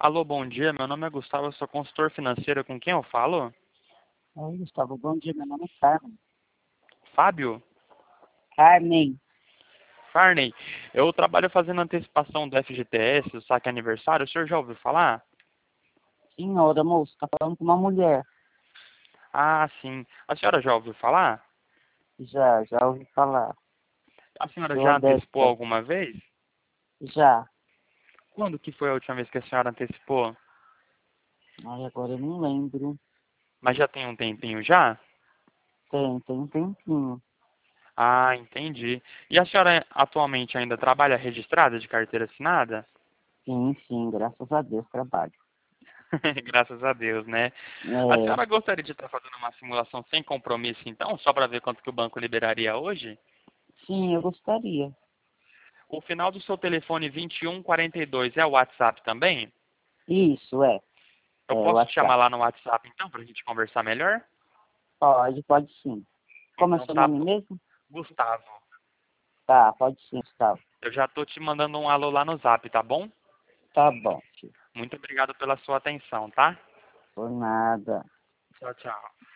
Alô, bom dia. Meu nome é Gustavo, eu sou consultor financeiro. Com quem eu falo? Oi, Gustavo, bom dia, meu nome é Carmen. Fábio? Carmen, Farney. Eu trabalho fazendo antecipação do FGTS, do saque aniversário. O senhor já ouviu falar? senhora, moço, tá falando com uma mulher. Ah, sim. A senhora já ouviu falar? Já ouvi falar. A senhora Sou já antecipou adepta. alguma vez? Já. Quando que foi a última vez que a senhora antecipou? Ai, agora eu não lembro. Mas já tem um tempinho já? Tem um tempinho. Ah, entendi. E a senhora atualmente ainda trabalha registrada de carteira assinada? Sim, graças a Deus, trabalho. Graças a Deus, né? A É, senhora gostaria de estar fazendo uma simulação sem compromisso, então, só para ver quanto que o banco liberaria hoje? sim, eu gostaria. O final do seu telefone 2142 é o WhatsApp também? Isso, Eu o posso te chamar WhatsApp. lá no WhatsApp, então, para a gente conversar melhor? Pode sim. Como é Então seu tá nome bom. mesmo? Gustavo, Tá, pode sim, Gustavo. eu já tô te mandando um alô lá no Zap, tá bom? Tá bom, tio. Muito obrigado pela sua atenção, tá? Por nada. Tchau, tchau.